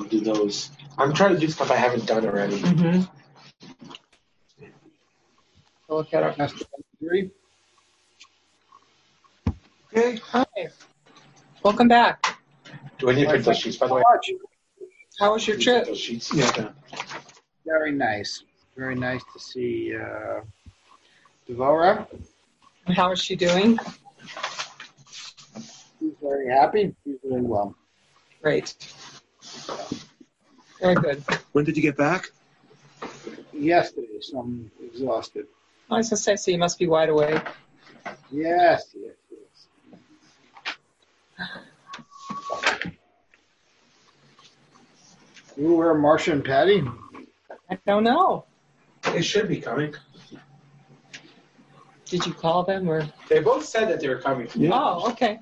We'll do those. I'm trying to do stuff I haven't done already. Mm-hmm. We'll look at our Master 3. Okay. Hi. Welcome back. Do I need to print those sheets, by the way? How was your trip? Those sheets? Yeah. Very nice. Very nice to see Devora. How is she doing? She's very happy. She's doing well. Great. Very good. When did you get back? Yesterday, so I'm exhausted. I was going to say, so you must be wide awake. Yes. You were Marcia and Patty? I don't know. They should be coming. Did you call them or? They both said that they were coming. Yeah. Oh, okay.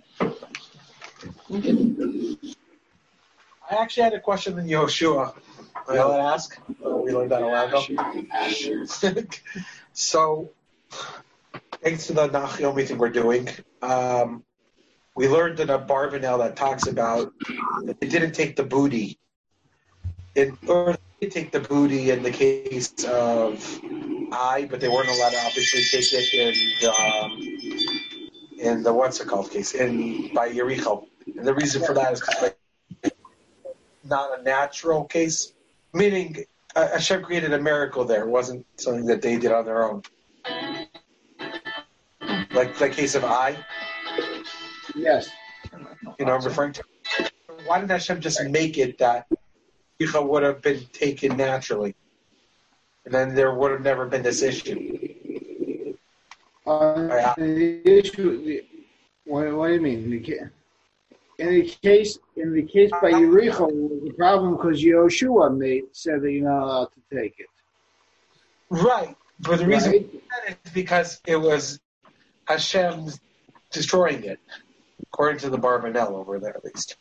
I actually had a question in Yehoshua. May I ask? We learned that a while ago. So, thanks to the Nachomi thing we're doing, we learned in a Barbanel that talks about that they didn't take the booty. Or they take the booty in the case of but they weren't allowed to obviously take it in the what's it called case by Yericho. And the reason for that is because not a natural case, meaning Hashem created a miracle there. It wasn't something that they did on their own. Like the case of Yes. You know what I'm referring to? Why didn't Hashem just make it that Yicha would have been taken naturally? And then there would have never been this issue. The issue, what do you mean? In the case by Yericho, the problem because Yehoshua said that you're not allowed to take it. Right, but the reason is because it was Hashem destroying it, according to the Barbanel over there, at least.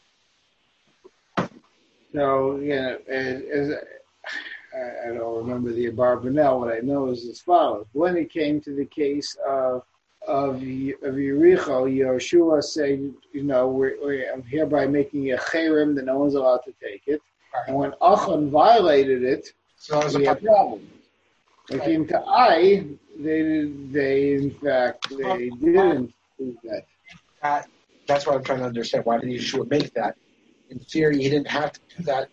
So, I don't remember the Barbanel. What I know is as follows. When it came to the case of Yericho, Yehoshua said, I'm hereby making a cherem that no one's allowed to take it. And when Achan violated it, we had problems. When it came to they didn't do that. That's what I'm trying to understand. Why did Yeshua make that? In theory, he didn't have to do that.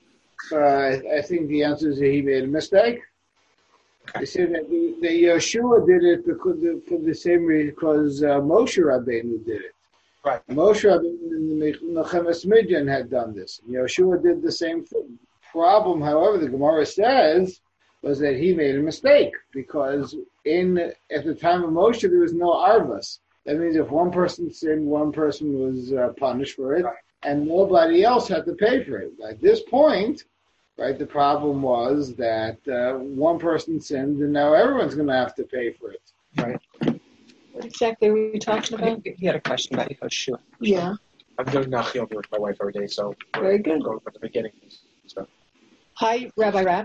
I think the answer is that he made a mistake. They said that the Yeshua did it for the same reason because Moshe Rabbeinu did it. Right. Moshe Rabbeinu and the Nechemes Midian had done this. Yeshua did the same thing. Problem, however, the Gemara says, was that he made a mistake because at the time of Moshe there was no arvas. That means if one person sinned, one person was punished for it, and nobody else had to pay for it. At this point, right, the problem was that one person sinned, and now everyone's going to have to pay for it. Right. What exactly were you talking about? He had a question about Yehoshua. Yeah. I'm doing Nachyom with my wife every day, so very good. Going from the beginning. So. Hi, Rabbi Rapp.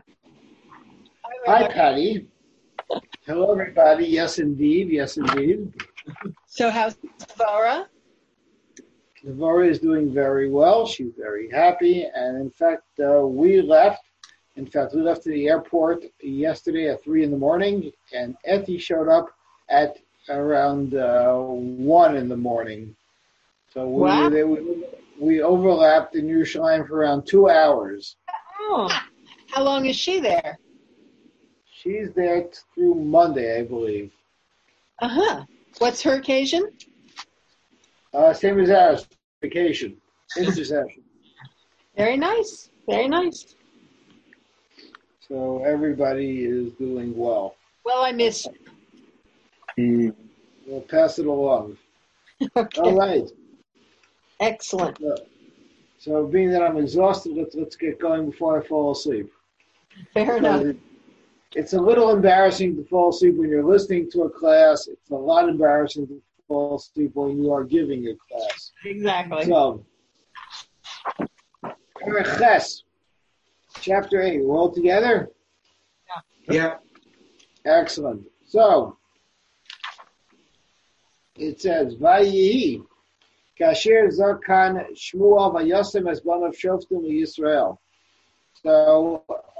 Hi, Patty. Hello, everybody. Yes, indeed. Yes, indeed. So how's Devora? Devora is doing very well. She's very happy. And in fact, we left to the airport yesterday at 3 a.m, and Eti showed up at around 1 a.m. So we overlapped in Yerushalayim for around 2 hours. Oh. How long is she there? She's there through Monday, I believe. Uh-huh. What's her occasion? Same as ours, vacation, intercession. Very nice. Very nice. So everybody is doing well. Well, I miss you. We'll pass it along. Okay. All right. Excellent. So being that I'm exhausted, let's get going before I fall asleep. Fair enough. It's a little embarrassing to fall asleep when you're listening to a class. It's a lot embarrassing to fall asleep when you are giving a class. Exactly. So, Ches, chapter 8. We're all together? Yeah. Excellent. So, it says, Vayihi, Kasher Zarkan Shmuel Vayasem Esbanav Shoftim Yisrael. So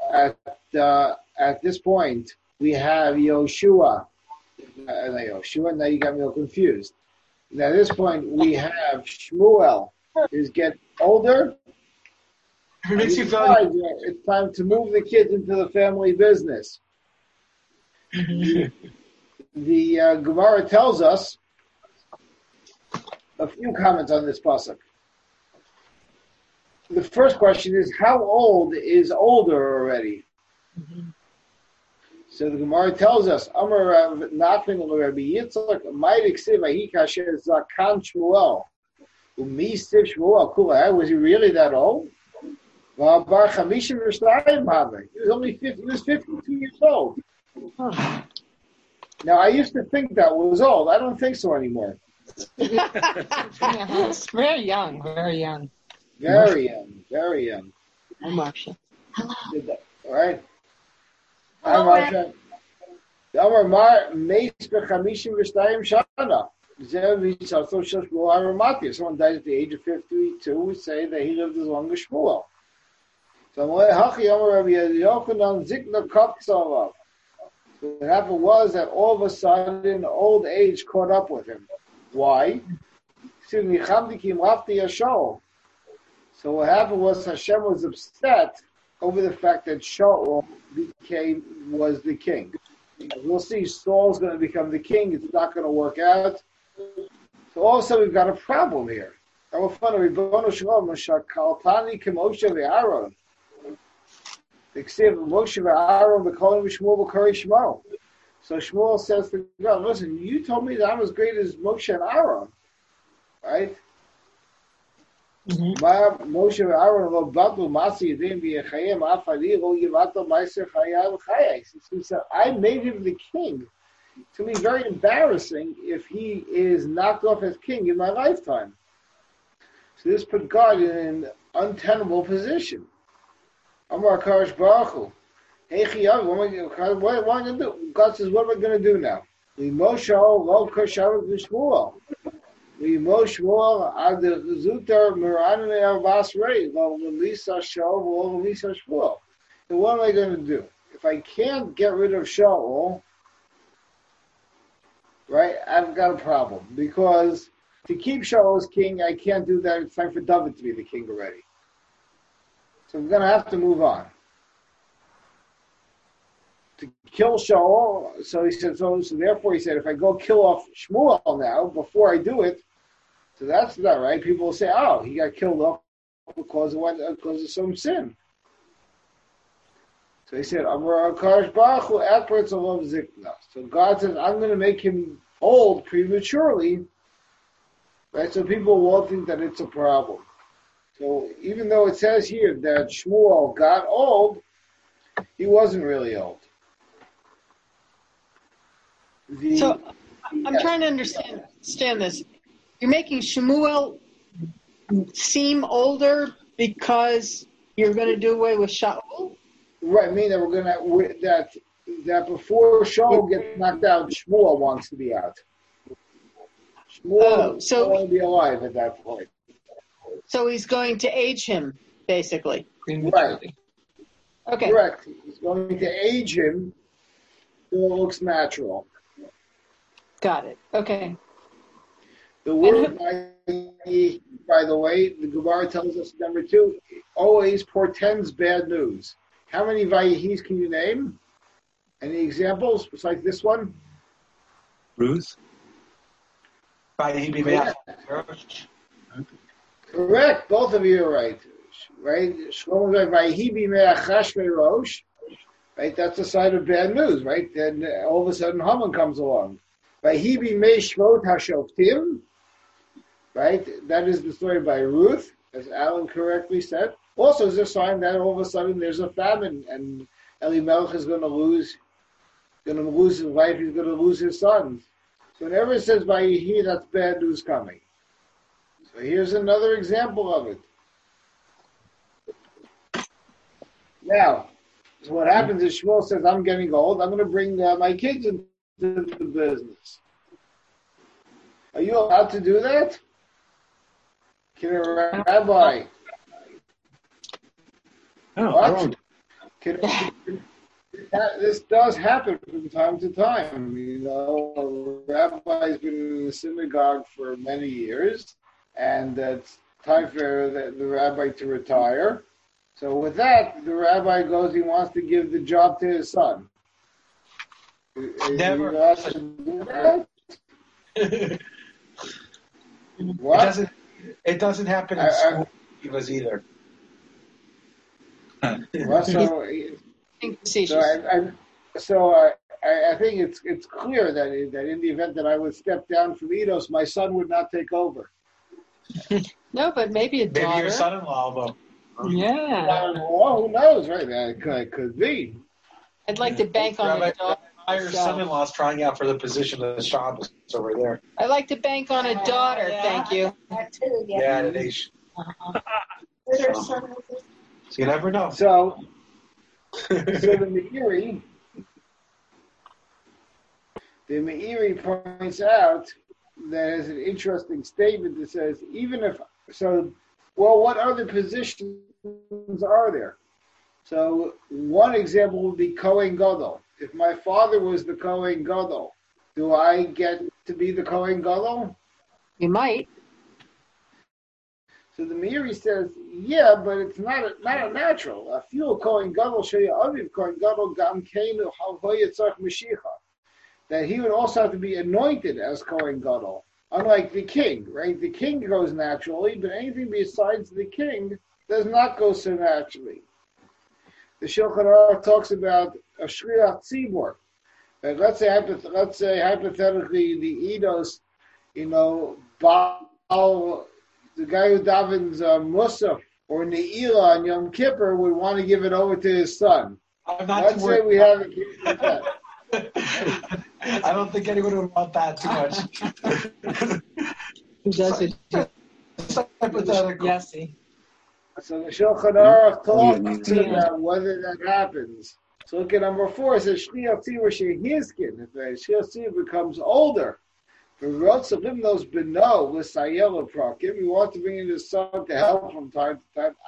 at this point, we have Yoshua. Yoshua, now you got me all confused. Now at this point, we have Shmuel is getting older. It makes you feel like It's time to move the kids into the family business. The Gemara tells us a few comments on this pasuk. The first question is, how old is older already? Mm-hmm. So the Gemara tells us, Amar Nachman Rabbi Yitzchak, Ma'id Ksiv Ahi Kasher Zakan Shmuel, Umi Siv Shmuel Kula. Was he really that old? Bar Chamishim V'Shnayim Hava. He was only 50. He was 52 years old. Huh. Now I used to think that was old. I don't think so anymore. It's very young. Very young. Very young. Very young. Hi, Marsha. Hello. All right. Hi, Marsha. Amar Mar Meis B'Chamishim V'Shnayim Shana. Someone dies at the age of 52. We say that he lived as long as Shmuel. So what happened was that all of a sudden old age caught up with him. Why? So what happened was Hashem was upset over the fact that Shaul was the king. We'll see Saul's going to become the king. It's not going to work out. So all of a sudden we've got a problem here. So Shmuel says to God, listen, you told me that I'm as great as Moshe and Aaron, right? Moshe and Aaron lo badu masi yedim v'yechayim afali lo yivato ma'aser chayim chayis. He said, I made him the king. To me, very embarrassing if he is knocked off as king in my lifetime. So this put God in an untenable position. Amar Kadosh Baruch Hu, hey Chiyav, what am I going to do? God says, what am I going to do now? We Moshe lo kashav v'Shmuel. We Moshe ad zutar meranin avasrei lo lisa Shaul lo lisa Shmuel. So what am I going to do? If I can't get rid of Shaul, right, I've got a problem. Because to keep Shaul as king, I can't do that. It's time for David to be the king already. So we're going to have to move on. To kill Shaul, so he said, so therefore he said, if I go kill off Shmuel now, before I do it, so that's not right. People will say, oh, he got killed off because of some sin. So he said, so God says, I'm going to make him old prematurely, right? So people won't think that it's a problem. So even though it says here that Shmuel got old, he wasn't really old. So I'm trying to understand this. You're making Shmuel seem older because you're going to do away with Shaul? Right, I mean that we're going to that before Shaul gets knocked out, Shmuel wants to be out. Shmuel wants to be alive at that point. So he's going to age him, basically. Right. Okay. Correct. He's going to age him so it looks natural. Got it. Okay. The word, by the way, the Gemara tells us, number 2, always portends bad news. How many Vayihis can you name? Any examples besides this one? Ruth. Vayihi. Correct. Both of you are right. Right? Right? That's a sign of bad news, right? Then all of a sudden Haman comes along. Right? That is the story by Ruth, as Alan correctly said. Also, is a sign that all of a sudden there's a famine and Elimelech is going to lose his wife, he's going to lose his sons. So whenever it says Vayihi, that's bad news coming. So here's another example of it. Now, so what happens is Shmuel says, I'm getting old, I'm going to bring my kids into the business. Are you allowed to do that? Can a rabbi What? This does happen from time to time. A rabbi's been in the synagogue for many years, and it's time for the rabbi to retire. So with that, the rabbi goes, he wants to give the job to his son. Never. What? It doesn't happen in school either. Well, I think it's clear that in the event that I would step down from Eidos, my son would not take over. No, but maybe a daughter. Maybe your son-in-law will. Yeah. Who knows, right? That could be. I'd like to bank on a daughter. Your son-in-law's trying out for the position of the Shabbos over there. I'd like to bank on a daughter, thank you. That too, Yeah, they So you never know. So the Meiri points out that there's an interesting statement that says, what other positions are there? So one example would be Kohen Gadol. If my father was the Kohen Gadol, do I get to be the Kohen Gadol? You might. So the Meiri says, yeah, but it's not a natural. A few Kohen Gadol Shaya Aviv Kohen Gadol Gam Keinu Havoyatzach Mashiach. That he would also have to be anointed as Kohen Gadol, unlike the king, right? The king goes naturally, but anything besides the king does not go so naturally. The Shulchan Aruch talks about a shliach tzibur. Let's say hypothetically the Eidos, Baal, the guy who davens Musaf or Ne'ilah on Yom Kippur would want to give it over to his son. Let's say we have a case like that. I don't think anyone would want that too much. Who does it? Hypothetical. Yes. So the Shulchan Aruch talks about whether that happens. So look at number 4. It says Shliach Tzibur Shehizkin. If the Shliach Tzibur becomes older, we want to bring in his son to help from time to time.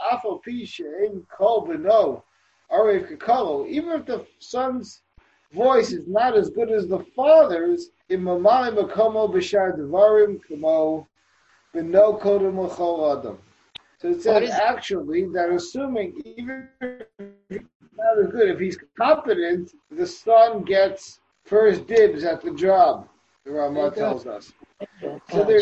Even if the son's voice is not as good as the father's, so it says actually that assuming even if he's not as good, if he's competent, the son gets first dibs at the job, the Ramah tells us. So there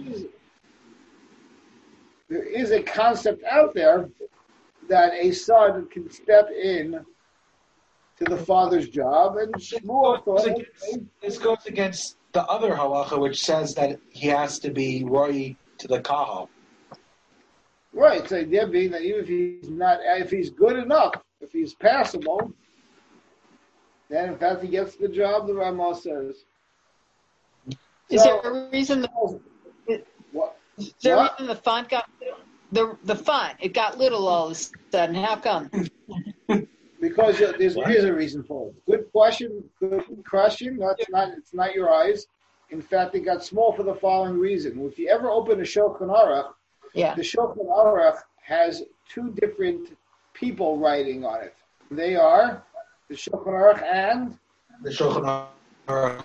is a concept out there that a son can step in to the father's job, and Shmuel thought this goes against the other halacha, which says that he has to be roi to the kahal. Right. So the idea being that even if he's good enough, if he's passable, then in fact he gets the job. The Ramah says. Is there a reason? What? Is there a reason the font got the font? It got little all of a sudden. How come? Because there's a reason for it. Good question. It's not your eyes. In fact, it got small for the following reason. If you ever open a Shulchan Aruch, the Shulchan Aruch has 2 different people writing on it. They are the Shulchan Aruch and the Shulchan Aruch.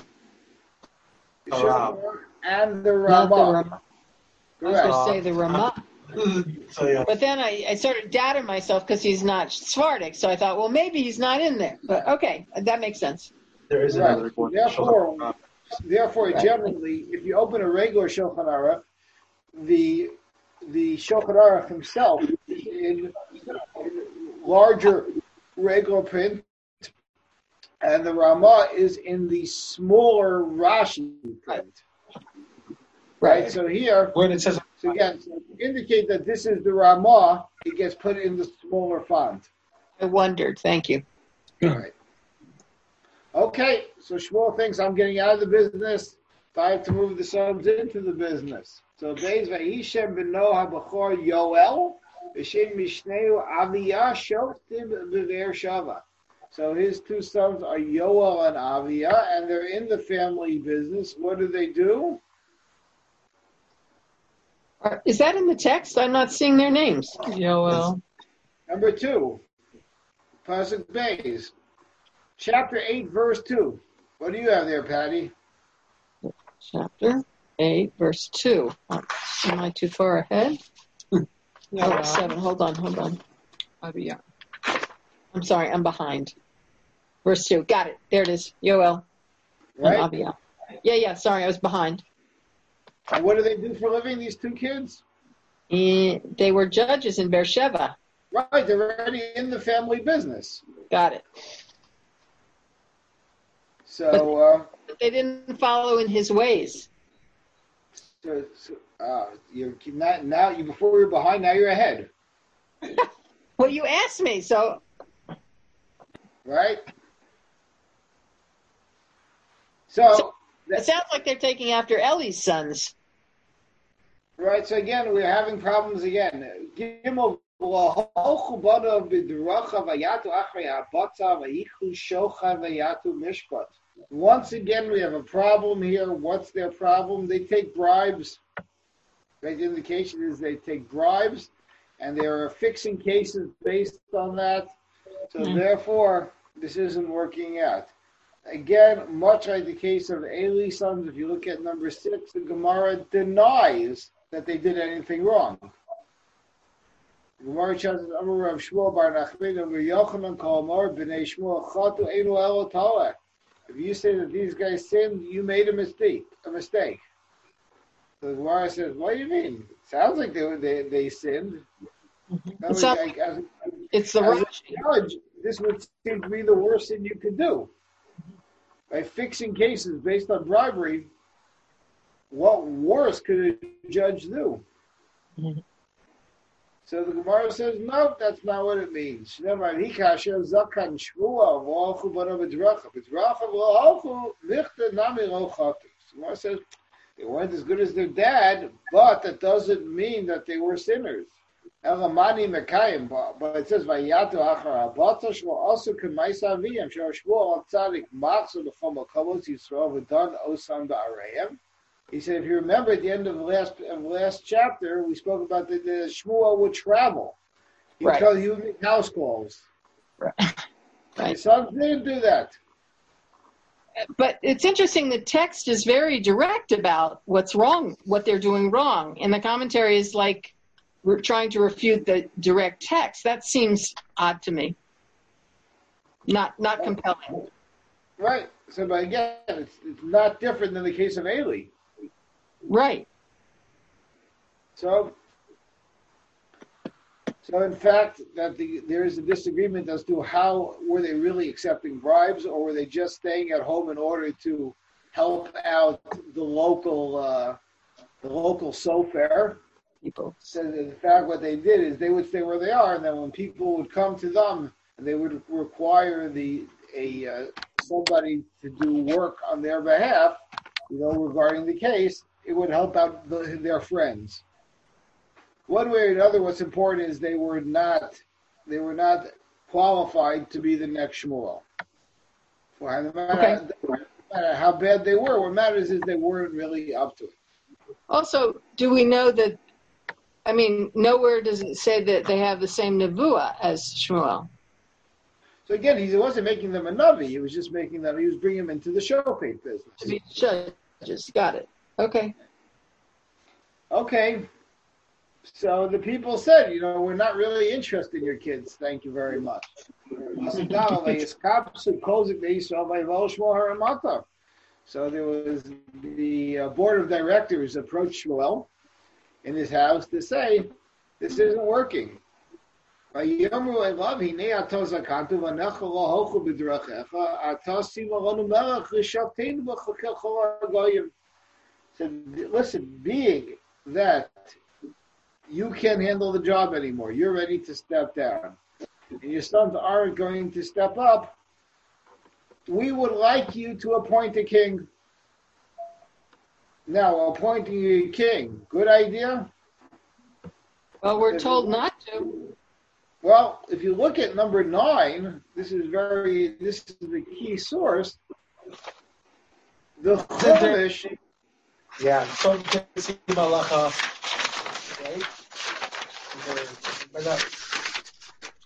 And the Ramah. I was going to say the Ramah. But then I started doubting myself because he's not Sephardic, so I thought, well, maybe he's not in there. But okay, that makes sense. There is another one. Therefore, generally, if you open a regular Shulchan Aruch, the Shulchan Aruch himself in larger regular print, and the Ramah is in the smaller Rashi print. Right. So here, when it says, to indicate that this is the Ramah, it gets put in the smaller font. I wondered. Thank you. All right. Okay. So Shmuel thinks I'm getting out of the business. Time to move the sons into the business. So Beis Vayishem b'no habachor Yoel v'shem mishneu Aviyah shoftim b'Be'er Shava. So his 2 sons are Yoel and Aviyah, and they're in the family business. What do? Is that in the text? I'm not seeing their names. Yoel. Number 2, Pasuk Beis, chapter 8, verse 2. What do you have there, Patty? Chapter 8, verse 2. Am I too far ahead? No, 7. Hold on. Aviyah. I'm sorry, I'm behind. Verse 2. Got it. There it is. Yoel. Right? And Aviyah. Yeah, sorry, I was behind. And what do they do for a living, these 2 kids? They were judges in Beersheba. Right, they're already in the family business. Got it. So, but they didn't follow in his ways. You're not, now you before you're behind, now you're ahead. Well, you asked me, so. Right? So it sounds like they're taking after Eli's sons. Right, so again, we're having problems again. Once again, we have a problem here. What's their problem? They take bribes. Right, the indication is they take bribes, and they are fixing cases based on that. So therefore, this isn't working out. Again, much like the case of Eli's sons, if you look at number 6, the Gemara denies that they did anything wrong. The Gemara says, "Amar Rav Shmuel bar Nachman, Amar Yochanan kol Amar b'nei Shmuel chatu einu elo taleh." If you say that these guys sinned, you made a mistake. So the Gemara says, "What do you mean? Sounds like they sinned." It's the Rashi. Judge, this would seem to be the worst thing you could do. By fixing cases based on bribery, what worse could a judge do? Mm-hmm. So the Gemara says, no, that's not what it means. The Gemara says, they weren't as good as their dad, but that doesn't mean that they were sinners. But it says, "Vayatu achar abata shmo also k'maisa aviyam shor shmo al tzadik machzor b'chol makomos Yisrael v'dan osam ba'areim." He said, if you remember at the end of the last chapter, we spoke about the Shmuel would travel. He would make house calls. Right. His sons didn't do that. But it's interesting, the text is very direct about what's wrong, what they're doing wrong. And the commentary is like, we're trying to refute the direct text. That seems odd to me. Not compelling. Right. So, but again, it's not different than the case of Eli. Right. So in fact, there is a disagreement as to how were they really accepting bribes, or were they just staying at home in order to help out the local sofer. People. So in fact, what they did is they would stay where they are, and then when people would come to them, and they would require somebody to do work on their behalf, regarding the case, it would help out their friends. One way or another, what's important is they were not qualified to be the next Shmuel. No matter how bad they were, what matters is they weren't really up to it. Also, do we know that? I mean, nowhere does it say that they have the same nevuah as Shmuel. So again, he wasn't making them a navi. He was just making them. He was bringing them into the showcase business. To be judges, got it. Okay. So the people said, we're not really interested in your kids. Thank you very much. So there was the board of directors approached Shmuel in his house to say, this isn't working. Said, listen, being that you can't handle the job anymore, you're ready to step down, and your sons aren't going to step up, we would like you to appoint a king. Now, appointing a king, good idea? Well, we're told not to. Well, if you look at number 9, this is the key source. The Chumash. Yeah, so Malacha, right?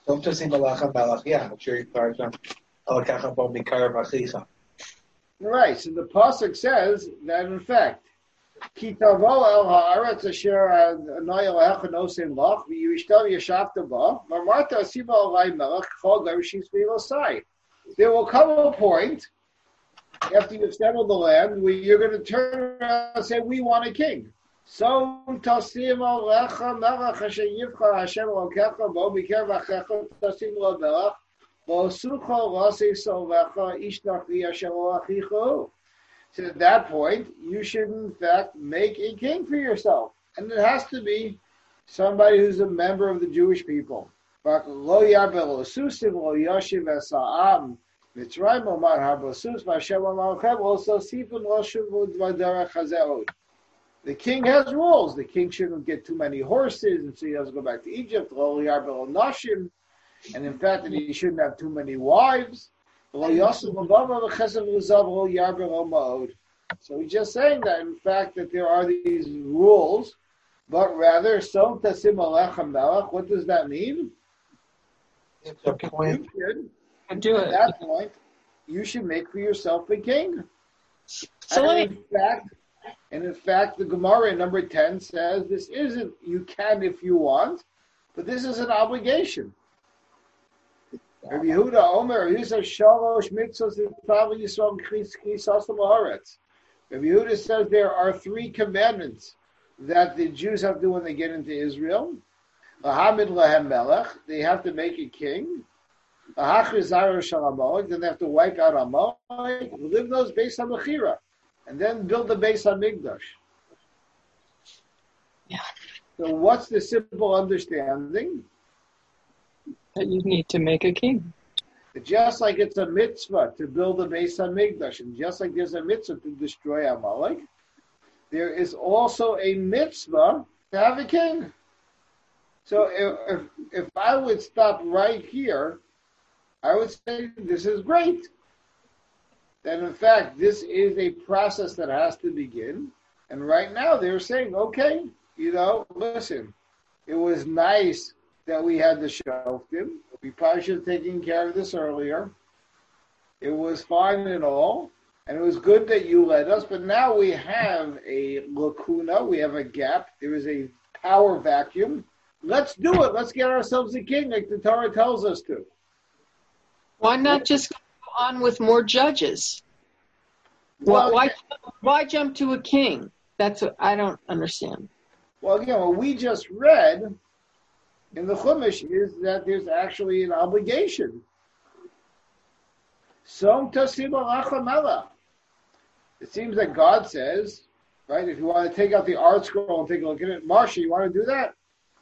Don't just see Malacha Melech. Yeah, I'm sure you start on Alakacha Bo Mikar Machicha. Right. So the pasuk says that in fact, Ki tavo el haaretz asher Adonai Elohecha nosim lach v'yishtav yashavta ba v'amarta asiba alai melech chol darishis v'ilosai. There will come a point after you've settled the land where you're going to turn around and say, "We want a king." So tasim alecha melech asher yivcha Hashem Elokecha bo mikar v'achecha tasim lo melech v'osucha l'asei solvecha ishtach v'yashem olachichu. So at that point, you should in fact make a king for yourself. And it has to be somebody who's a member of the Jewish people. Lo yarbel osusim lo yashiv esa'am mitzrayim omar habosus v'Hashem amalchem also sifun lo shuvu d'vaderech hazeod. The king has rules. The king shouldn't get too many horses, and so he doesn't go back to Egypt. Lo yarbel nashim, and in fact that he shouldn't have too many wives. So he's just saying that, in fact, that there are these rules, but rather, what does that mean? At that point, at that point, you should make for yourself a king. So in fact, the Gemara in number 10 says this isn't, you can if you want, but this is an obligation. Rabbi Yehuda Omer, he says shalosh mitzvos l'tavli yisrael chisas l'haaretz. Rabbi Yehuda says there are 3 commandments that the Jews have to do when they get into Israel. Lahamid lahem melech, they have to make a king. Lahachrizar shel Amalek, then they have to wipe out Amalek. Live those based on Mechira, and then build the base on Mikdash. Yeah. So what's the simple understanding? That you need to make a king. Just like it's a mitzvah to build a base on Mikdash, and just like there's a mitzvah to destroy Amalek, there is also a mitzvah to have a king. So if I would stop right here, I would say this is great. That in fact, this is a process that has to begin. And right now they're saying, okay, listen, it was nice that we had the shoftim. We probably should have taken care of this earlier. It was fine and all, and it was good that you led us, but now we have a lacuna, we have a gap, there is a power vacuum. Let's do it. Let's get ourselves a king like the Torah tells us to. Why not just go on with more judges? Well, why jump to a king? That's what I don't understand. Well, what we just read in the Chumash is that there's actually an obligation. Som tasim alacha melech. It seems that God says, right, if you want to take out the art scroll and take a look at it, Marsha, you want to do that?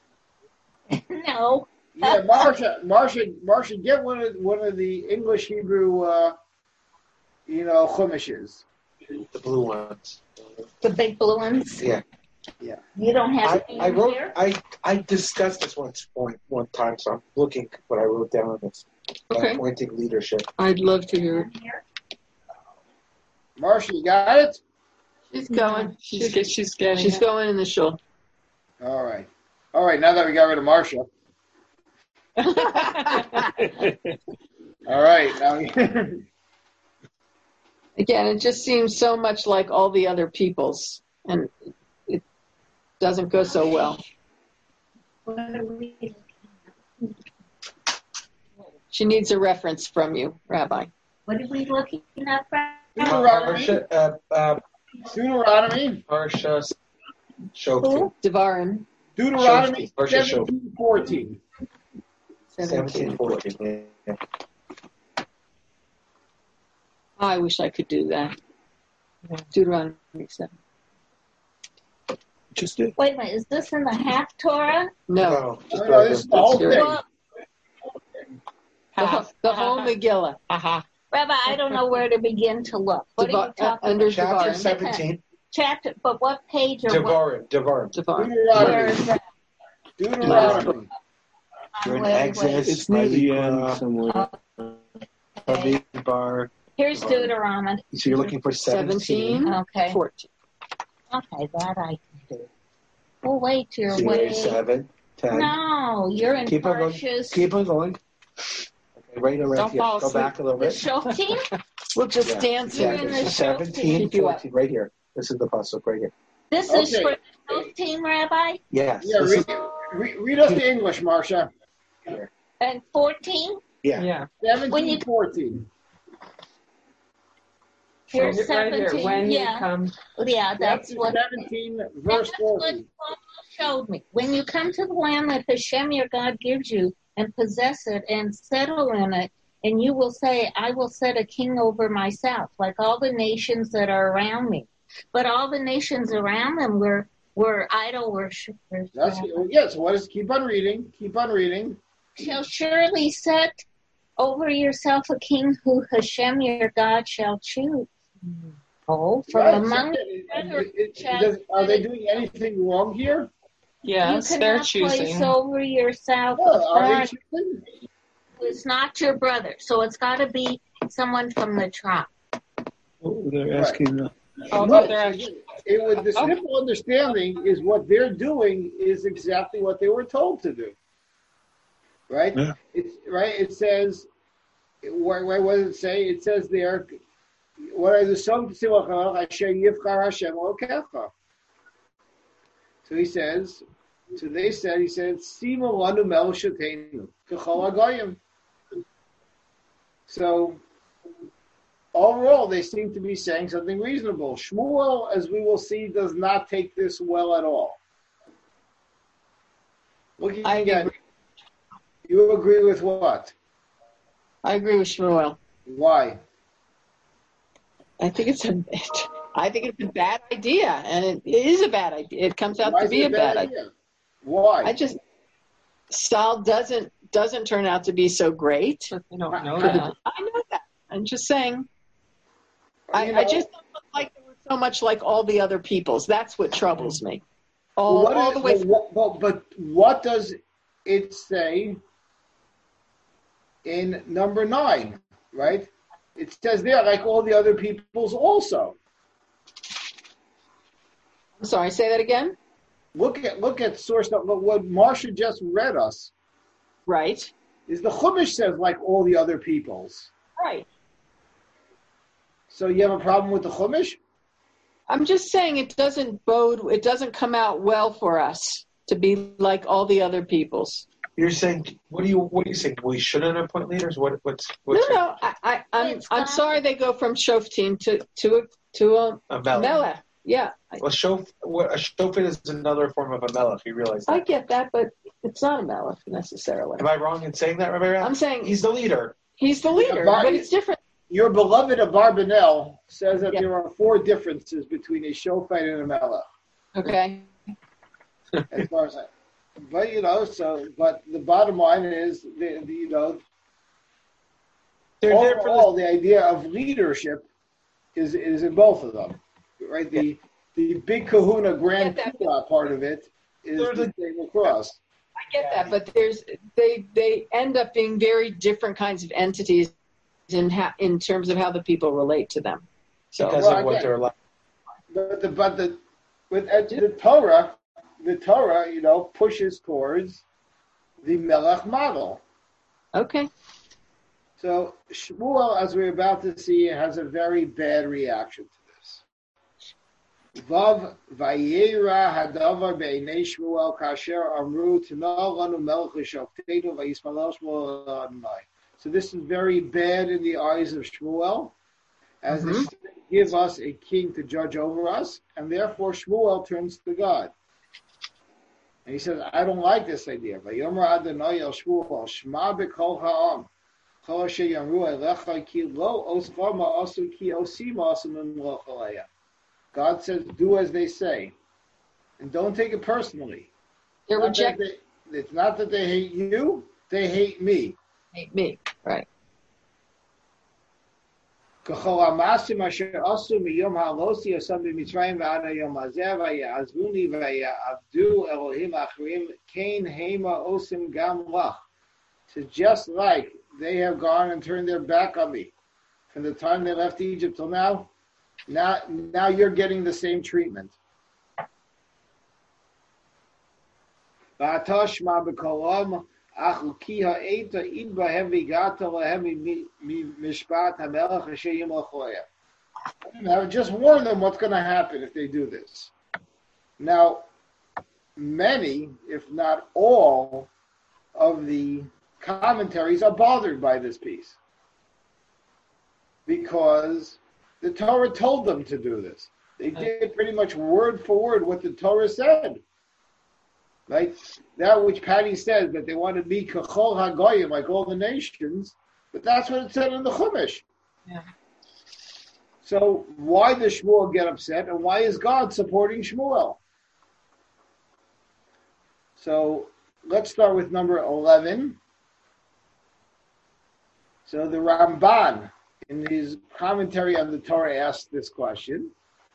No. Yeah, Marsha, get one of the English Hebrew, Chumashes. the blue ones. The big blue ones? Yeah. Yeah. You don't have I wrote. I discussed this one time, so I'm looking what I wrote down on this. Okay. Appointing leadership. I'd love to hear it. Marsha, you got it? She's going. She's getting She's it. going in the show. All right. Now that we got rid of Marsha. All right. Now, Again, it just seems so much like all the other people's, and it doesn't go so well. She needs a reference from you, Rabbi. What are we looking at? Deuteronomy. Parsha Shoftim. Who? Devarim. Deuteronomy Parsha 17:14. 17:14. Yeah. I wish I could do that. Deuteronomy 7. Just did. Wait a minute, is this in the half Torah? No, No, this is the whole You're thing. right. The whole Megillah. Rabbi, I don't know where to begin to look. What are you talking Under Chapter Devarim. 17. Chapter, but what page or what? Devarim. Devarim. Where is that? Deuteronomy. You're in Wait. Exodus. It's near the Vayikra, end somewhere. Bamidbar. Here's Deuteronomy. So you're looking for 17. 17, Okay. 14. Okay, that I can do. We'll wait till So you're what at page? 7, 10. No, you're in Keep on going. Parshas. Keep on going. Okay, right around Don't here. fall Go back a little The bit. Shoftim? We'll just Yeah, dance You're exactly. in the here. 17, Keep you up. 14, right here. This is the pasuk right here. This is Okay. for the Shoftim, Rabbi? Yes. Yeah, This is read us the English, Marcia. here. And 14? Yeah. Yeah. 17, 14. Here's Right 17. here. When yeah. you come. Yeah, that's Chapter what 17, verse that's what 14. Paul showed me. When you come to the land that Hashem your God gives you and possess it and settle in it, and you will say, I will set a king over myself, like all the nations that are around me. But all the nations around them were idol worshippers. That's yes. What is? Keep on reading. Keep on reading. Shall surely set over yourself a king who Hashem your God shall choose. Oh, from Right, among are they doing anything wrong here? Yes, you they're cannot place choosing. over yourself No, a are they foreigner choosing? who is not your brother. So it's got to be someone from the tribe. Oh, they're asking. Oh, No, they're actually. the simple understanding is what they're doing is exactly what they were told to do. Right? Yeah. It's right. It says, what does it say? It says there, what are the songs? So he says, so they said, he said, Sima lanu mel shetenu k'chol hagoyim. So overall, they seem to be saying something reasonable. Shmuel, as we will see, does not take this well at all. Looking again, you agree with what? I agree with Shmuel. Why? I think it's a bad idea, and it is a bad idea. It comes out Why to is be it a bad idea. Why? Saul doesn't turn out to be so great. But they don't know For the- that. I know that. I'm just saying. You know, I just don't look like they were so much like all the other peoples. That's what troubles me. But what does it say in number 9, right? It says there, like all the other peoples also. I'm sorry, say that again? Look at source number, what Marcia just read us Right. is the Chumash says like all the other peoples. Right. So you have a problem with the Chumash? I'm just saying it doesn't come out well for us to be like all the other peoples. You're saying what do you saying? We shouldn't appoint leaders? What's No. I'm sorry they go from Shoftim to a melech? Melech. Yeah. Well, a shofet is another form of a melech. You realize that? I get that, but it's not a Melech necessarily. Am I wrong in saying that, Rabbi Rab? I'm saying he's the leader. he's the leader, but it's different. Your beloved Abarbanel says that Yeah. there are 4 differences between a shofet and a melech. Okay. As far as but but the bottom line is They're there for overall the idea of leadership is in both of them, right? The big Kahuna Grand I get that. Poobah part of it is the same across. I get that, but they end up being very different kinds of entities in terms of how the people relate to them. So because of what they're like. But the Torah, pushes towards the Melech model. okay. So Shmuel, as we're about to see, has a very bad reaction to this. Vav vayera hadavar be'enei Shmuel kasher amru t'nal lanu melech l'shaltenu vayismalel Shmuel Adonai. So this is very bad in the eyes of Shmuel, as they give us a king to judge over us, and therefore Shmuel turns to God. And he says, I don't like this idea. Vayomer Adonai el Shmuel, Shema b'kol ha'am. God says, do as they say. And don't take it personally. They're rejecting It's not that they hate you, they hate me. me. Right. So just like they have gone and turned their back on me from the time they left Egypt till now you're getting the same treatment. V'atoshma b'kolom achuki ha'eta in b'hem v'gata lahem mishpat hamelech asher yimlachoyah. Now, just warn them what's going to happen if they do this. Now, many, if not all, of the commentaries are bothered by this piece because the Torah told them to do this. They did pretty much word for word what the Torah said. Right? That which Patty said, that they want to be kachol hagoyim, like all the nations, but that's what it said in the Chumash. Yeah. So why does Shmuel get upset, and why is God supporting Shmuel? So let's start with number 11. So the Ramban, in his commentary on the Torah, asked this question.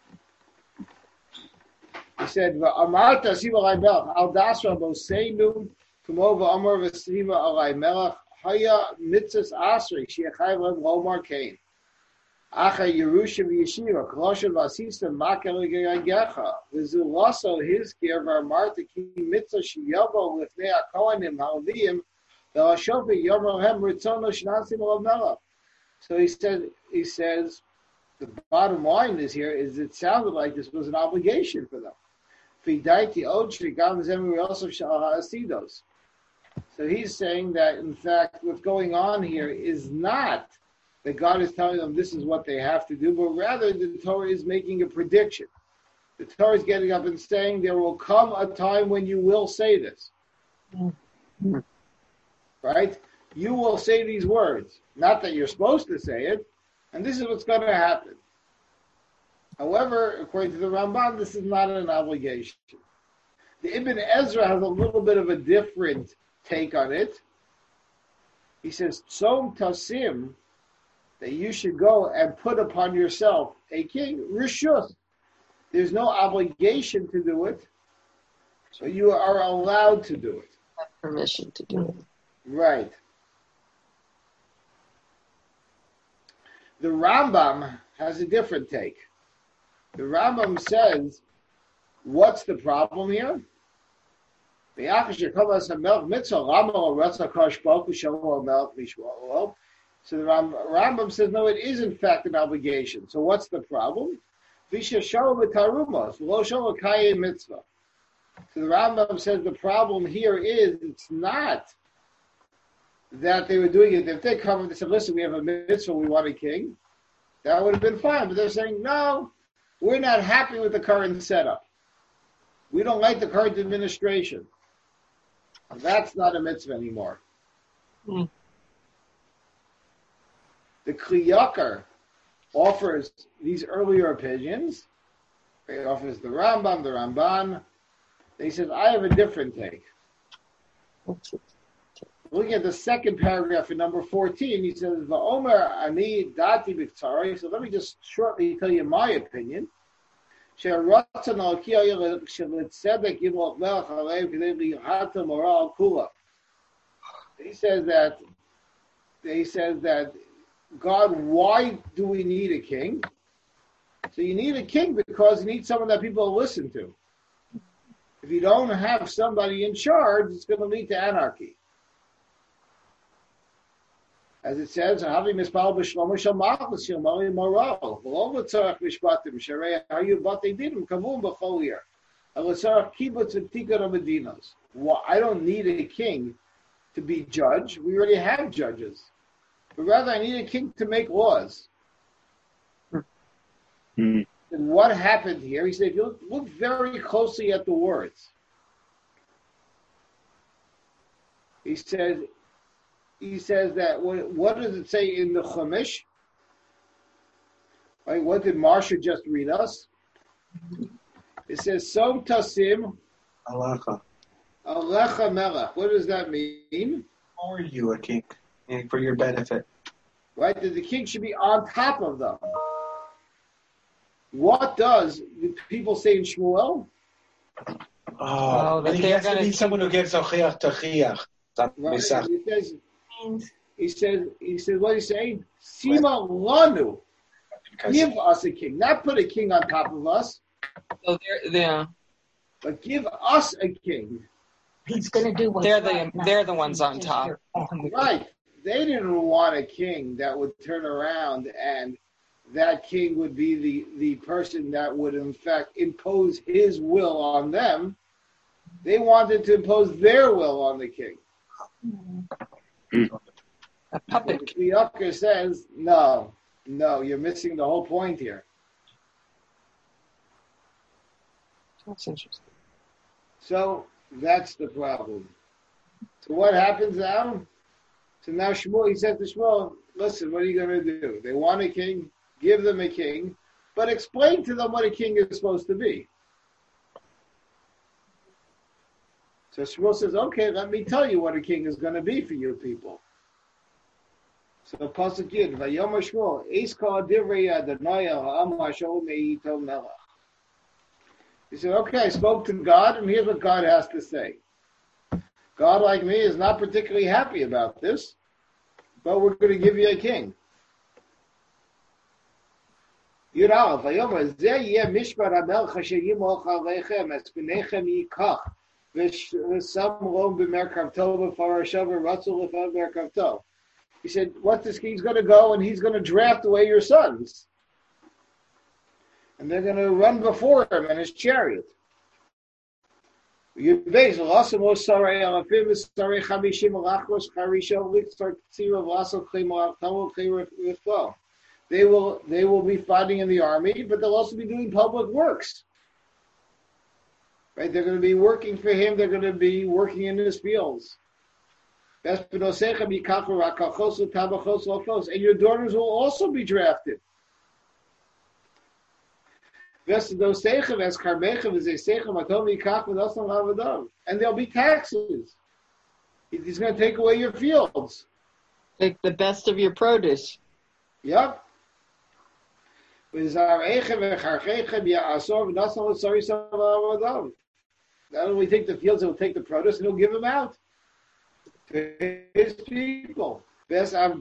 He said, "V'amarta siva alay melech al dasra boseinu kamo v'amar v'siva alay melech haya mitzvahs asri she'achayv lev lomar kain." Acha Yerusha v'Yeshiva, Kolosha v'Asisa Makel Gegecha, v'Zulaso Hizkir v'Amarta Ki Mitzvah Sheyavo Lifnei HaKohanim Ha'Levim v'Hashofi Yomohem Ritzono Shnasim Olav. So he says, the bottom line is here is it sounded like this was an obligation for them. V'Daiti Od Shrigam Zemi also Shal Ha'asidos. So he's saying that in fact what's going on here is not that God is telling them this is what they have to do, but rather the Torah is making a prediction. The Torah is getting up and saying there will come a time when you will say this. Mm-hmm. Right? You will say these words. Not that you're supposed to say it, and this is what's going to happen. However, according to the Ramban, this is not an obligation. The Ibn Ezra has a little bit of a different take on it. He says, Tzom Tasim, that you should go and put upon yourself a king, rishus. There's no obligation to do it, so you are allowed to do it. Have permission to do it. Right. The Rambam has a different take. The Rambam says, what's the problem here? So the Rambam says, no, it is in fact an obligation. So what's the problem? So the Rambam says the problem here is it's not that they were doing it. If they come and they said, listen, we have a mitzvah, we want a king, that would have been fine. But they're saying, no, we're not happy with the current setup. We don't like the current administration. That's not a mitzvah anymore. Mm. The Kli Yakar offers these earlier opinions. He offers the Rambam, the Ramban. He says, I have a different take. Looking at the second paragraph in number 14, he says, Va'omer ani dati b'ktzari. So let me just shortly tell you my opinion. He says that God, why do we need a king? So you need a king because you need someone that people listen to. If you don't have somebody in charge, it's going to lead to anarchy. As it says, so you I don't need a king to be judge. We already have judges. But rather, I need a king to make laws. Mm-hmm. And what happened here? He said, if you look very closely at the words. He says that, what does it say in the Chumash? Right, what did Marsha just read us? It says, Som Tasim Alecha. Alecha Melech. What does that mean? Or you a king, and for your benefit. Right, that the king should be on top of them. What does the people say in Shmuel? Oh, that he has to be someone who gives Ochiach to Chiach. Right. He says, what he's saying? Sima Lanu. Give us a king. Not put a king on top of us. So yeah. But give us a king. He's going to do what's They're right. they're the ones on top. Right. They didn't want a king that would turn around and that king would be the person that would, in fact, impose his will on them. They wanted to impose their will on the king. A puppet. The Yucker says, no, you're missing the whole point here. That's interesting. So that's the problem. So what happens now? So now Shmuel, he said to Shmuel, listen, what are you going to do? They want a king, give them a king, but explain to them what a king is supposed to be. So Shmuel says, okay, let me tell you what a king is going to be for you people. So Pasuk Yud, Vayomer Shmuel, Eis kol divrei Adonai ha'am ha'shol me'ito melech. He said, okay, I spoke to God, and here's what God has to say. God, like me, is not particularly happy about this, but we're going to give you a king. Yud Aleph, Vayomer, Zeh yeh mishpat hamelech asher yimloch aleichem, es b'nechem yikach, v'sam rom b'merkavto v'farashav v'ratzul l'fav merkavto. He said, what this king's going to go, and he's going to draft away your sons. And they're going to run before him in his chariot. They will be fighting in the army, but they'll also be doing public works. Right? They're going to be working for him. They're going to be working in his fields. And your daughters will also be drafted. And there'll be taxes. He's going to take away your fields. Take the best of your produce. Yep. Not only take the fields, he'll take the produce and he'll give them out to his people. He's going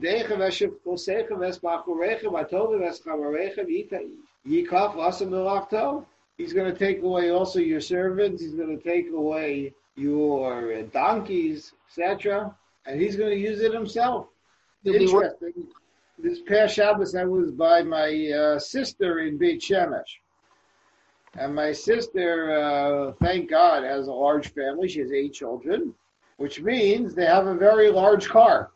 to take away also your servants. He's going to take away your donkeys, etc. And he's going to use it himself. Interesting. This past Shabbos, I was by my sister in Beit Shemesh. And my sister, thank God, has a large family. She has 8 children, which means they have a very large car.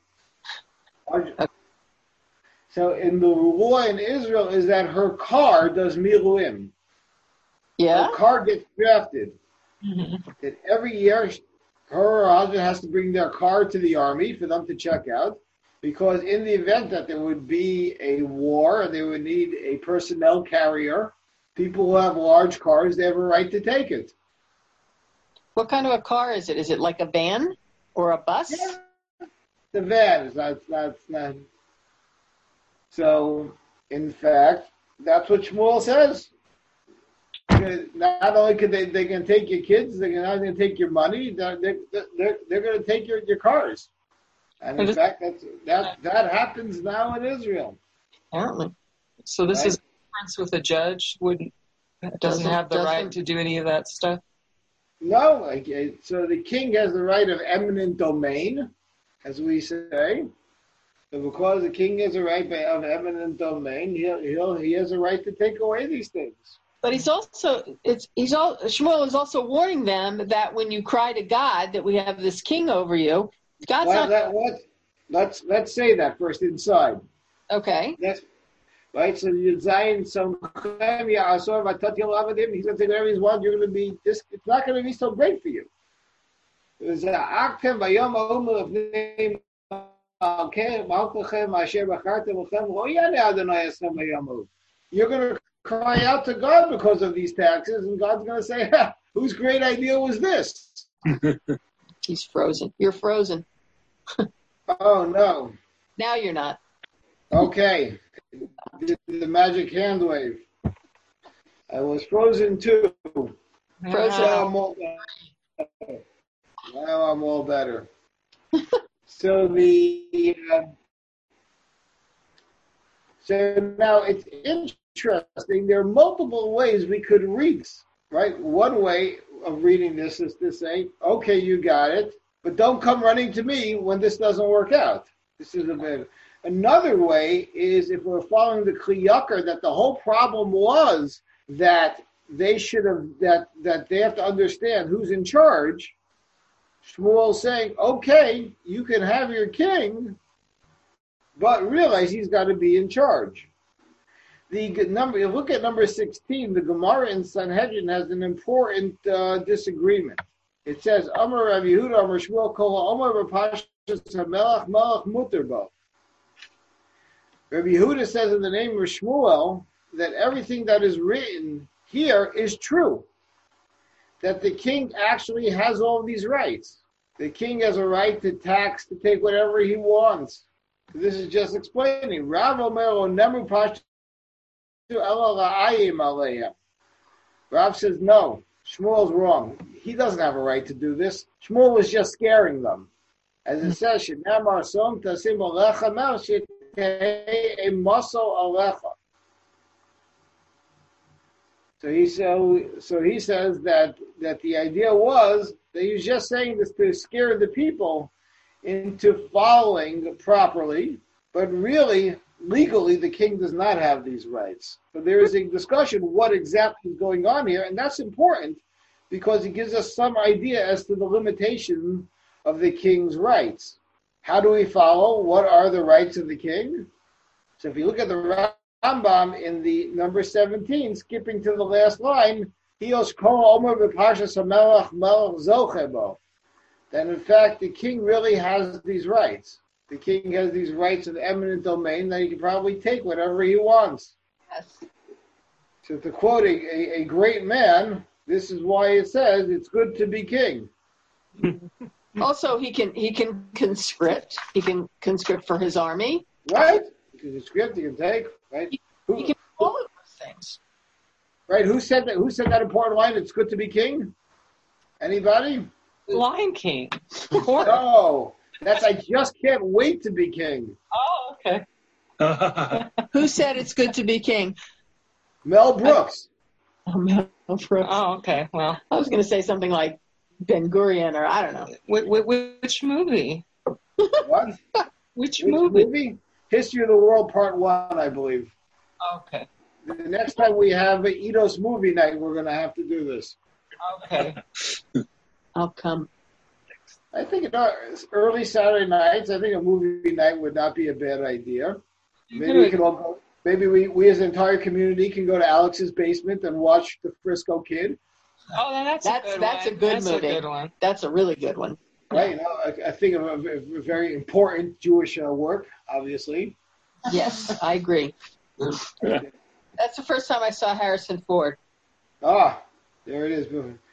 So in the law in Israel is that her car does miluim. Yeah. Her car gets drafted. Mm-hmm. That every year her husband has to bring their car to the army for them to check out, because in the event that there would be a war and they would need a personnel carrier, people who have large cars, they have a right to take it. What kind of a car is it? Is it like a van or a bus? Yeah. The van is not. So, in fact, that's what Shmuel says. Not only can they can take your kids, they're not going to take your money. They're going to take your cars. And in fact, that happens now in Israel. Apparently. So this is a difference with a judge doesn't have the right to do any of that stuff. No, so the king has the right of eminent domain, as we say. So because the king has a right of eminent domain, he has a right to take away these things. But Shmuel is also warning them that when you cry to God that we have this king over you, God's Let's say that first inside. Okay. That's right. So you're saying he's going to take whatever he's want. You're going to be this. It's not going to be so great for you. You're going to cry out to God because of these taxes, and God's going to say, whose great idea was this? He's frozen. You're frozen. Oh, no. Now you're not. Okay. The magic hand wave. I was frozen too. Frozen. Now I'm all better. So so now it's interesting. There are multiple ways we could read this. right? One way of reading this is to say, okay, you got it, but don't come running to me when this doesn't work out. This is a bit. Another way is if we're following the Kli Yakar, that the whole problem was that they should have, that they have to understand who's in charge. Shmuel saying, okay, you can have your king, but realize he's got to be in charge. You look at number 16, the Gemara in Sanhedrin has an important disagreement. It says, Amar Rav Yehuda, Amar Shmuel, Kol Amar Rapashas HaMelech, Melech Muterbo. Rabbi Yehuda says in the name of Shmuel that everything that is written here is true. That the king actually has all these rights. The king has a right to tax, to take whatever he wants. This is just explaining. Rav Omer Onemu Pashtu Ela La'ayim Aleim. Rav says no. Shmuel's wrong. He doesn't have a right to do this. Shmuel was just scaring them. As it says, Shenamar Som Tasim Alecha Mel Shetei a Muscle Alecha. So he says that the idea was that he was just saying this to scare the people into following properly, but really, legally, the king does not have these rights. So there is a discussion what exactly is going on here, and that's important because it gives us some idea as to the limitation of the king's rights. How do we follow? What are the rights of the king? So if you look at the Rambam in the number 17, skipping to the last line, then in fact the king really has these rights. The king has these rights of eminent domain that he can probably take whatever he wants. Yes. So to quote a great man, this is why it says it's good to be king. Also, he can conscript. He can conscript for his army. Right? He can conscript, he can take, right? He can do all of those things. Right? Who said that? Who said that important line? It's good to be king. Anybody? Lion King. No, that's I just can't wait to be king. Oh, okay. Who said it's good to be king? Mel Brooks. Mel Brooks. Oh, okay. Well, I was going to say something like Ben Gurion, or I don't know. Which movie? What? Which movie? History of the World Part 1, I believe. Okay. The next time we have Ito's movie night, we're going to have to do this. Okay. I'll come. I think early Saturday nights, I think a movie night would not be a bad idea. Maybe we can all go. Maybe we as an entire community can go to Alex's basement and watch The Frisco Kid. Oh, that's a good one. That's a really good one. Right. I think of a very important Jewish work, obviously. Yes, I agree. That's the first time I saw Harrison Ford. Ah, there it is.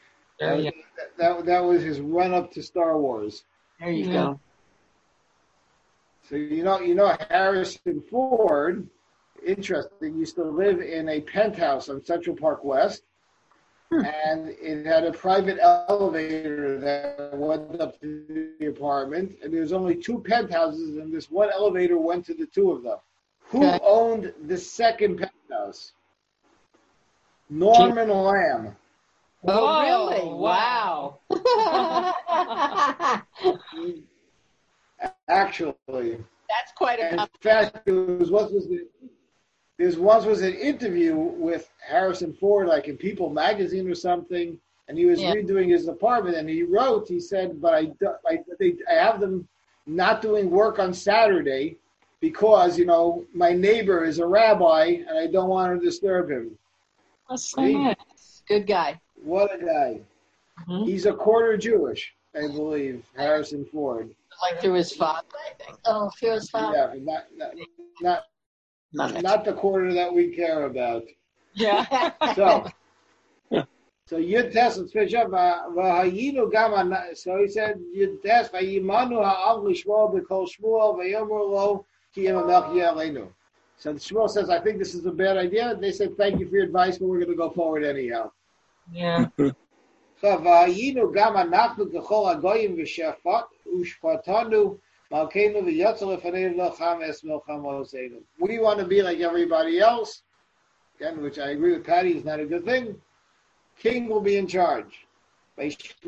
That was his run up to Star Wars. There you go. So you know Harrison Ford, interesting, used to live in a penthouse on Central Park West, and it had a private elevator that went up to the apartment, and there was only 2 penthouses, and this one elevator went to the 2 of them. Who owned the second penthouse? Norman Lamb. Oh, really? Wow. Actually. That's quite a... In fact, there once was an interview with Harrison Ford, like in People magazine or something, and he was redoing his apartment, and he said, but I have them not doing work on Saturday because, my neighbor is a rabbi, and I don't want to disturb him. That's so nice. Good guy. What a guy. Mm-hmm. He's a quarter Jewish, I believe, Harrison Ford. Like through his father, I think. Oh, through his father. Yeah, not the quarter that we care about. Yeah. So Yud Tes, let's finish up. So he said, Yud Tes, Vayimanu ha'av l'shmuel b'kol Shmuel v'yomer lo ki yem hamelech yeh aleinu. So Shmuel says, I think this is a bad idea. They said, thank you for your advice, but we're going to go forward anyhow. Yeah. So v'ayinu gam anachnu k'chol hagoyim v'shefat u'shfatanu malkeinu v'yotzel lefaneinu lecham es melcham oseinu. We want to be like everybody else, again, which I agree with Patty is not a good thing. king will be in charge. So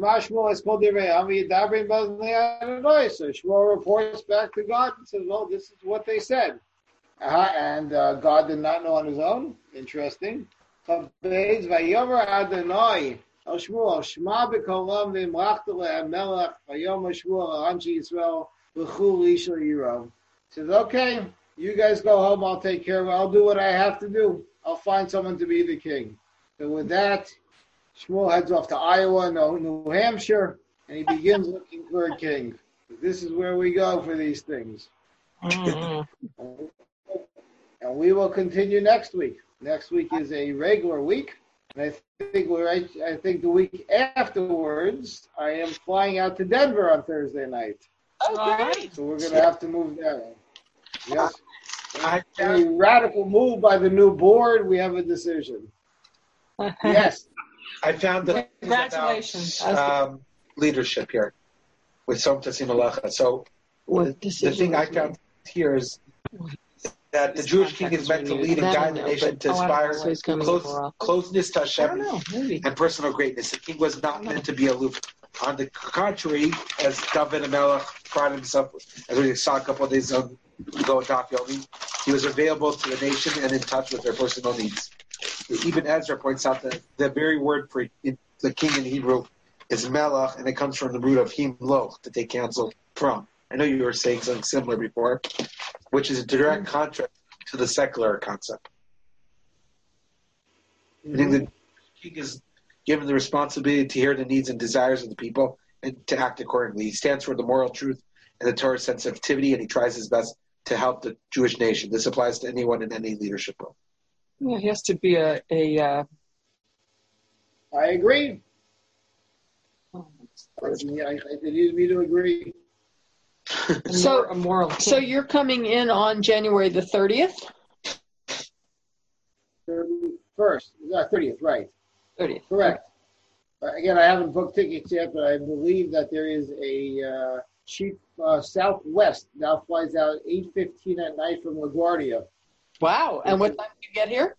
Shmuel reports back to God and says, well, this is what they said. And God did not know on his own. Interesting. Vayomer Adonai El Shmuel Shema b'kolam v'imrachta le'amelech Vayomer Shmuel Anshi Yisrael v'chul ishal yiro. Says, okay, you guys go home. I'll take care of it. I'll do what I have to do. I'll find someone to be the king. So with that, Shmuel heads off to Iowa, New Hampshire, and he begins looking for a king. This is where we go for these things. And we will continue next week. Next week is a regular week. And I think the week afterwards, I am flying out to Denver on Thursday night. Oh, great. So we're going to have to move down. Yes. A radical move by the new board. We have a decision. Yes. I found that Congratulations. Leadership here with Som Tasim Alecha. So the thing I found here is that the Jewish king is meant to lead and guide the nation to aspire closeness to Hashem and personal greatness. The king was not meant to be aloof. On the contrary, as David HaMelech prided himself, as we saw a couple of days ago in Daf Yomi, he was available to the nation and in touch with their personal needs. Even Ezra points out that the very word for the king in Hebrew is melech, and it comes from the root of himloch, to take counsel from. I know you were saying something similar before, which is a direct contrast to the secular concept. I think the king is given the responsibility to hear the needs and desires of the people and to act accordingly. He stands for the moral truth and the Torah's sensitivity, and he tries his best to help the Jewish nation. This applies to anyone in any leadership role. Yeah, he has to be I agree. It needs me to agree. a moral king. So you're coming in on January the 30th? 30th, right. 30th. Correct. Again, I haven't booked tickets yet, but I believe that there is a cheap Southwest now flies out 8:15 at night from LaGuardia. Wow. And what time do you get here?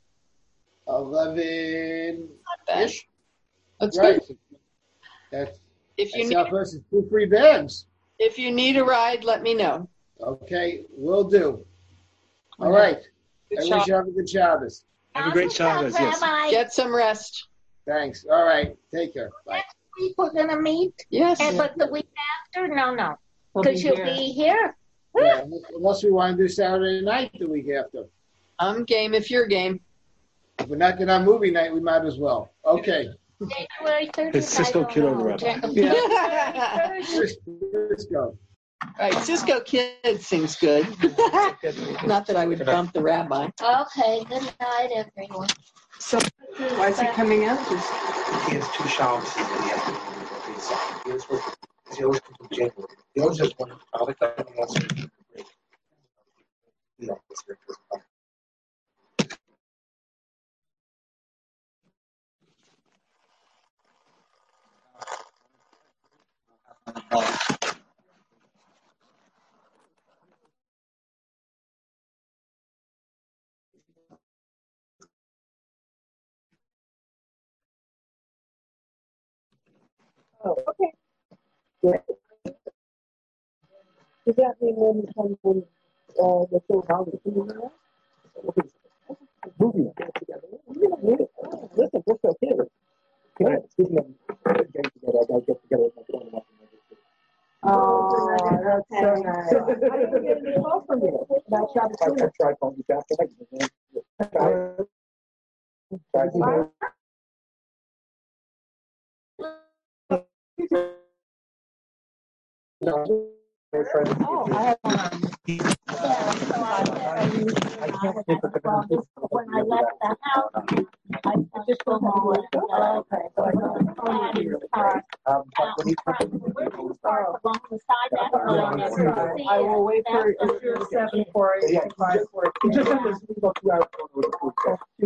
11-ish. That's right. good. That's If you Southwest is 2 free bags. If you need a ride, let me know. Okay, will do. All right. I wish you have a good Shabbos. Have a great Shabbos, yes. Get some rest. Thanks. All right. Take care. Bye. Next week we're going to meet. Yes. But the week after, no. We'll Because be you'll here. be here. Yeah, unless we want to do Saturday night the week after. I'm game if you're game. If we're not going to have movie night, we might as well. Okay. January 30th. It's Cisco Kid over there. January 30th. Let's go. Right, Cisco Kid sings good. Not that I would bump the rabbi. Okay, good night, everyone. So, why is he coming out? He has 2 showers. He always comes in January. He always has one product that he wants to break. Oh, okay. Great. Does that mean when you come in the show how the movie together? We don't need it. Listen, we're so kidding. Good. Speaking of getting together, I gotta get together with my family. Oh, that's so nice. I didn't get any call from you. I tried calling you back. Oh, I have one on. When I left the house, I just go home. Okay, so I go in the car. Along the side, that's all I will wait for 748. Just have to speak up 2 hours. Too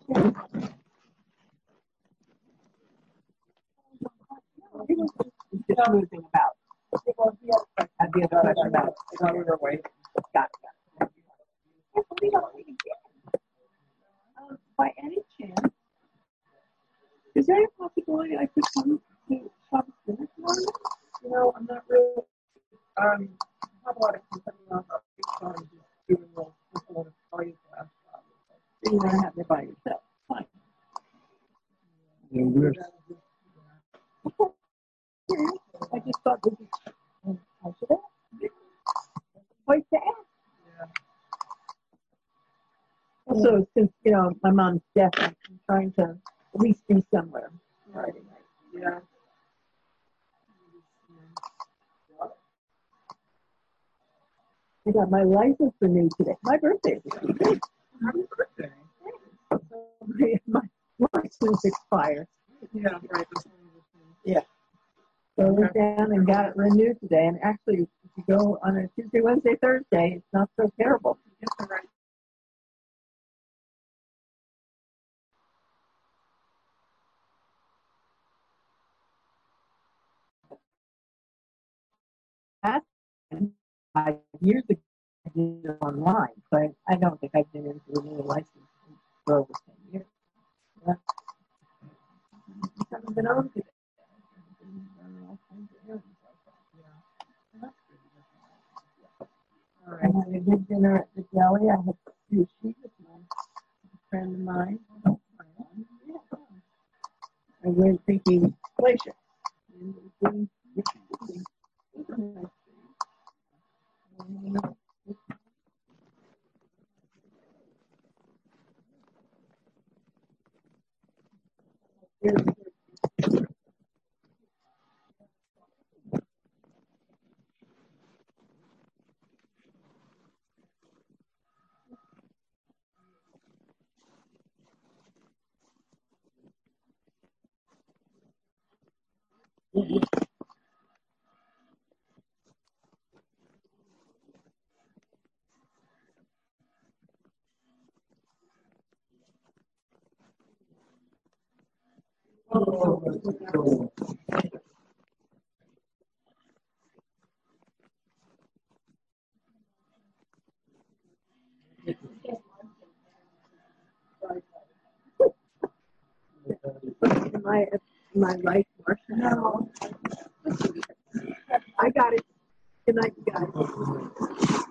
funny. smoozing about. I'd be a question about it. Got it. We don't need it. By any chance, is there a possibility I could come to Shabbos dinner tomorrow? You know, I'm not really, have a lot of company on the so I'm just doing a little party class. So you want to have it by yourself? Fine. Yeah, we're I just thought this is, I should ask. Wait to ask. Yeah. Also, since, my mom's deaf, I'm trying to at least be somewhere Friday night. Yeah. I got my license renewed today. My birthday is this week. Happy birthday. My license expires. Yeah, right. Yeah. So I went down and got it renewed today. And actually, if you go on a Tuesday, Wednesday, Thursday, it's not so terrible. Get the right. That's 5 years ago, I did it online, but I don't think I've been into a new license for over 10 years. Yeah. I haven't been over to it. All right. I had a good dinner at the deli. I had sushi with my friend of mine. I went thinking glacier. My life, Marshall. I got it. Good night, you guys.